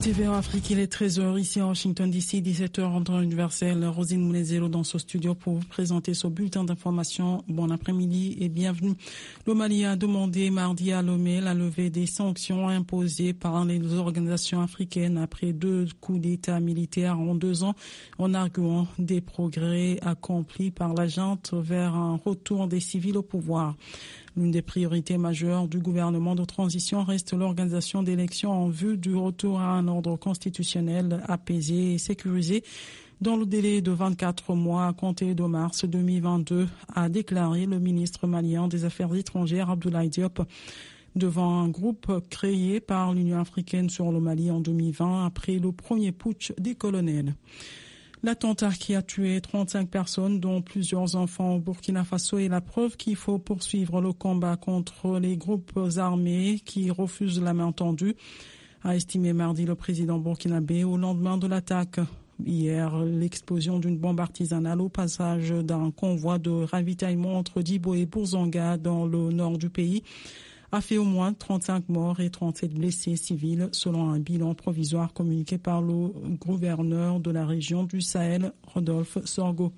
TVA Afrique, il est 13h ici à Washington DC, 17h en temps universel. Rosine Moulezelo dans ce studio pour vous présenter ce bulletin d'information. Bon après-midi et bienvenue. Le Mali a demandé mardi à Lomé la levée des sanctions imposées par les organisations africaines après 2 coups d'État militaires en 2 ans, en arguant des progrès accomplis par la junte vers un retour des civils au pouvoir. L'une des priorités majeures du gouvernement de transition reste l'organisation d'élections en vue du retour à un ordre constitutionnel apaisé et sécurisé dans le délai de 24 mois à compter de mars 2022, a déclaré le ministre malien des Affaires étrangères Abdoulaye Diop devant un groupe créé par l'Union africaine sur le Mali en 2020 après le premier putsch des colonels. L'attentat qui a tué 35 personnes, dont plusieurs enfants au Burkina Faso, est la preuve qu'il faut poursuivre le combat contre les groupes armés qui refusent la main tendue, a estimé mardi le président burkinabé au lendemain de l'attaque. Hier, l'explosion d'une bombe artisanale au passage d'un convoi de ravitaillement entre Djibo et Bourzanga dans le nord du pays a fait au moins 35 morts et 37 blessés civils, selon un bilan provisoire communiqué par le gouverneur de la région du Sahel, Rodolphe Sorgo.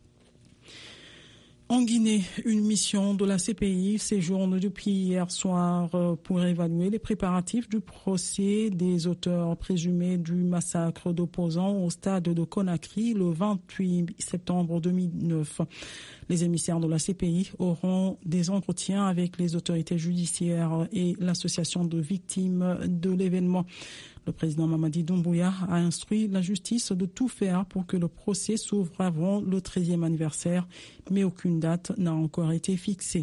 En Guinée, une mission de la CPI séjourne depuis hier soir pour évaluer les préparatifs du procès des auteurs présumés du massacre d'opposants au stade de Conakry le 28 septembre 2009. Les émissaires de la CPI auront des entretiens avec les autorités judiciaires et l'association de victimes de l'événement. Le président Mamadi Doumbouya a instruit la justice de tout faire pour que le procès s'ouvre avant le 13e anniversaire, mais aucune date n'a encore été fixée.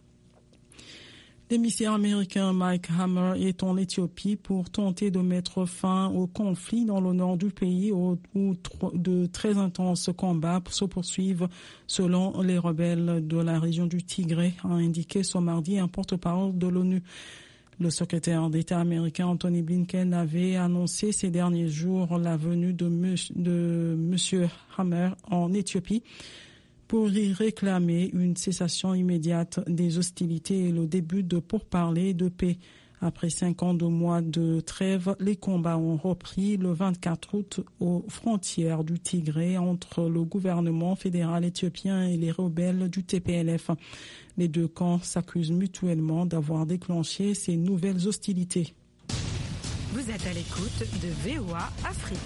L'émissaire américain Mike Hammer est en Éthiopie pour tenter de mettre fin au conflit dans le nord du pays où de très intenses combats se poursuivent selon les rebelles de la région du Tigré, a indiqué ce mardi un porte-parole de l'ONU. Le secrétaire d'État américain Anthony Blinken avait annoncé ces derniers jours la venue de Monsieur Hammer en Éthiopie pour y réclamer une cessation immédiate des hostilités et le début de pourparlers de paix. Après 50 mois de trêve, les combats ont repris le 24 août aux frontières du Tigré entre le gouvernement fédéral éthiopien et les rebelles du TPLF. Les deux camps s'accusent mutuellement d'avoir déclenché ces nouvelles hostilités. Vous êtes à l'écoute de VOA Afrique.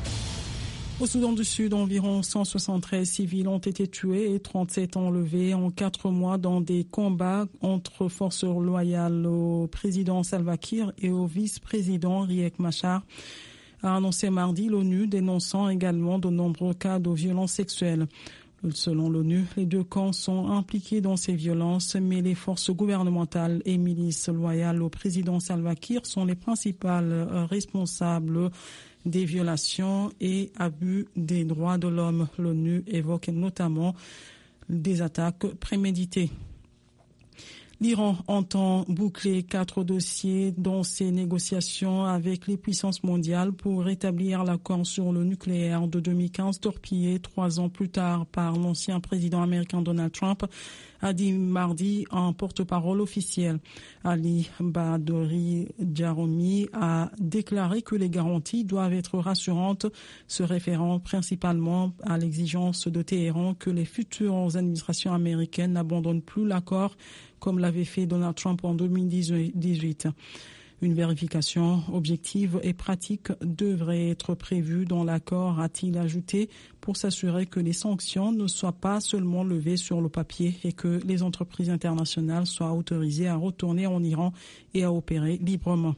Au Soudan du Sud, environ 173 civils ont été tués et 37 enlevés en 4 mois dans des combats entre forces loyales au président Salva Kiir et au vice-président Riek Machar, a annoncé mardi l'ONU, dénonçant également de nombreux cas de violences sexuelles. Selon l'ONU, les deux camps sont impliqués dans ces violences, mais les forces gouvernementales et milices loyales au président Salva Kiir sont les principales responsables des violations et abus des droits de l'homme. L'ONU évoque notamment des attaques préméditées. L'Iran entend boucler 4 dossiers dans ses négociations avec les puissances mondiales pour rétablir l'accord sur le nucléaire de 2015, torpillé 3 ans plus tard par l'ancien président américain Donald Trump, a dit mardi un porte-parole officiel. Ali Badori Jaromi a déclaré que les garanties doivent être rassurantes, se référant principalement à l'exigence de Téhéran que les futures administrations américaines n'abandonnent plus l'accord comme l'avait fait Donald Trump en 2018. Une vérification objective et pratique devrait être prévue dans l'accord, a-t-il ajouté, pour s'assurer que les sanctions ne soient pas seulement levées sur le papier et que les entreprises internationales soient autorisées à retourner en Iran et à opérer librement.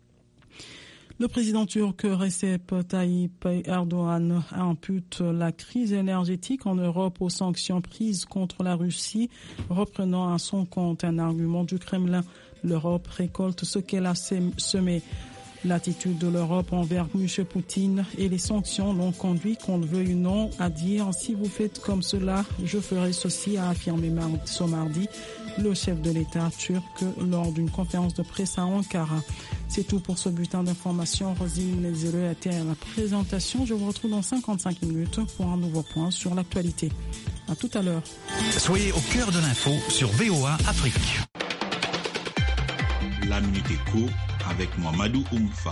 Le président turc Recep Tayyip Erdogan impute la crise énergétique en Europe aux sanctions prises contre la Russie, reprenant à son compte un argument du Kremlin. L'Europe récolte ce qu'elle a semé. L'attitude de l'Europe envers M. Poutine et les sanctions l'ont conduit, qu'on le veuille ou non, à dire « si vous faites comme cela, je ferai ceci », a affirmé ce mardi le chef de l'État turc lors d'une conférence de presse à Ankara. C'est tout pour ce bulletin d'information. Rosine Moulezelo a été à la présentation. Je vous retrouve dans 55 minutes pour un nouveau point sur l'actualité. À tout à l'heure. Soyez au cœur de l'info sur VOA Afrique. La Minute Éco avec Mamadou Oumfa.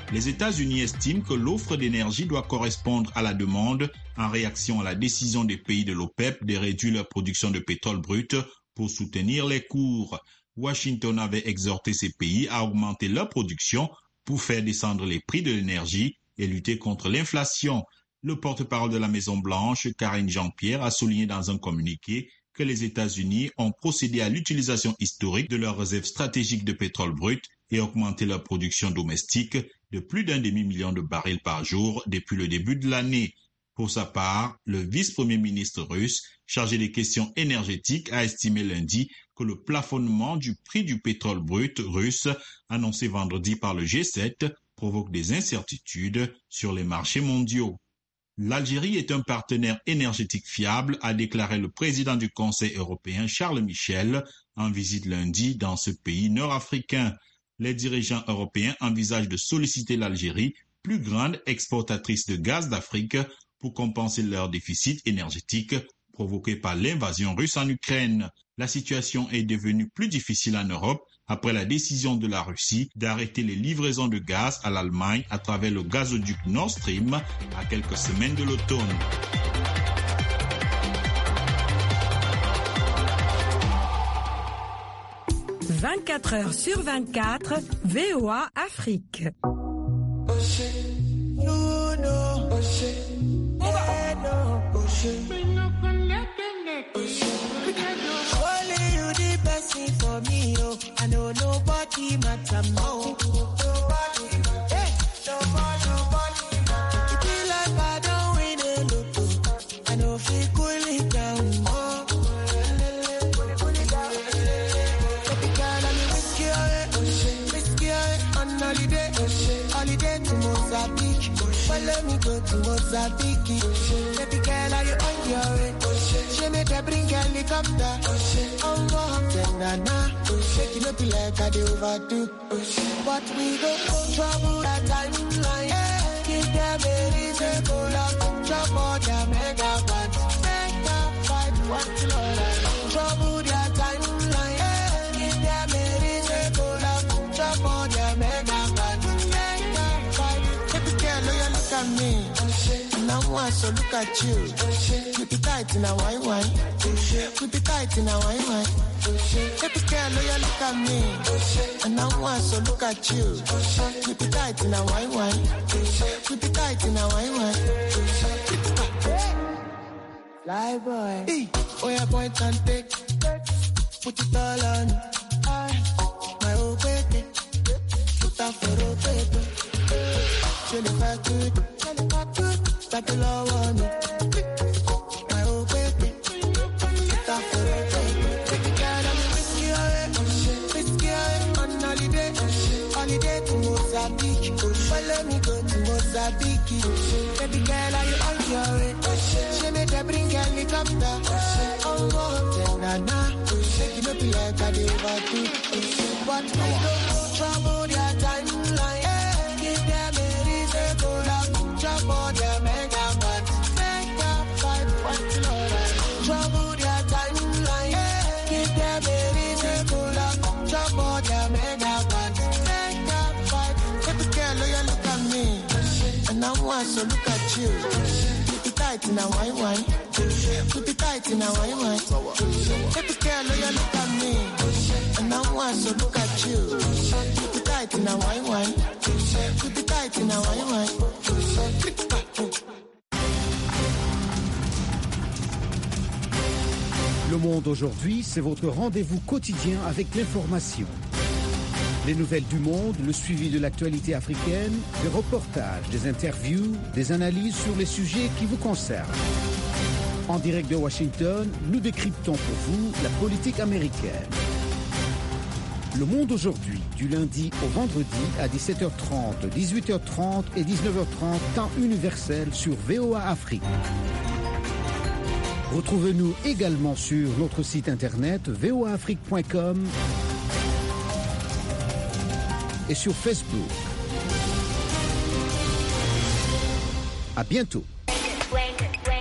Les États-Unis estiment que l'offre d'énergie doit correspondre à la demande en réaction à la décision des pays de l'OPEP de réduire leur production de pétrole brut pour soutenir les cours. Washington avait exhorté ces pays à augmenter leur production pour faire descendre les prix de l'énergie et lutter contre l'inflation. Le porte-parole de la Maison-Blanche, Karine Jean-Pierre, a souligné dans un communiqué que les États-Unis ont procédé à l'utilisation historique de leurs réserves stratégiques de pétrole brut et augmenté leur production domestique de plus d'1 demi-million de barils par jour depuis le début de l'année. Pour sa part, le vice-premier ministre russe, chargé des questions énergétiques, a estimé lundi que le plafonnement du prix du pétrole brut russe, annoncé vendredi par le G7, provoque des incertitudes sur les marchés mondiaux. L'Algérie est un partenaire énergétique fiable, a déclaré le président du Conseil européen Charles Michel en visite lundi dans ce pays nord-africain. Les dirigeants européens envisagent de solliciter l'Algérie, plus grande exportatrice de gaz d'Afrique, pour compenser leur déficit énergétique provoqué par l'invasion russe en Ukraine. La situation est devenue plus difficile en Europe après la décision de la Russie d'arrêter les livraisons de gaz à l'Allemagne à travers le gazoduc Nord Stream à quelques semaines de l'automne. « 24 heures sur 24, VOA Afrique. For me, oh, I know nobody matter more. Hey, nobody. It be like I don't win a lotto. I know if we cool it down more. Baby girl, I'm risky, on holiday to Mozambique. Follow me go to Mozambique. Baby girl, are you on your way? She made her bring helicopter. Nana, shaking up like I do overdo. But we go trouble that timeline. Yeah. Give them a reason to love. Trouble their megabyte. Make up fight what Lord. Trouble their timeline. Yeah. Give them a reason to love. Trouble their megabyte. Make up fight. Baby girl, look at me. Now I so look at you. Keep it tight in a wine. Keep it tight in a wine. Baby girl, look at me. And now I so look at you. Keep it tight in a wine. Keep it tight in a wine. Fly boy. Hey, oh yeah, point and take. Put it all on. My old baby. Put out for old baby. Chill if I could. Stop the love on me. My old baby. Put out for old baby. Baby girl, I'm risky on holiday to Mozambique. Follow me go to Mozambique. Baby girl, are you on your way? She made her bring helicopter. Oh, Nana, shaking up like I do overdo. But we don't trouble their timeline. Give them a reason to love. Trouble their megabyte. Make up fight what Lord. Trouble their timeline. Give them a reason to love. Trouble their megabyte. Make up fight. Baby girl, look at me. And now I so look at you. Keep it tight in a wine. Keep it tight in a wine. Baby girl, look at me. And now I so look at you. Keep it tight in a wine. Keep it tight in a wine. Le Monde aujourd'hui, c'est votre rendez-vous quotidien avec l'information. Les nouvelles du monde, le suivi de l'actualité africaine, des reportages, des interviews, des analyses sur les sujets qui vous concernent. En direct de Washington, nous décryptons pour vous la politique américaine. Le Monde aujourd'hui, du lundi au vendredi à 17h30, 18h30 et 19h30, temps universel sur VOA Afrique. Retrouvez-nous également sur notre site internet voaafrique.com et sur Facebook. À bientôt.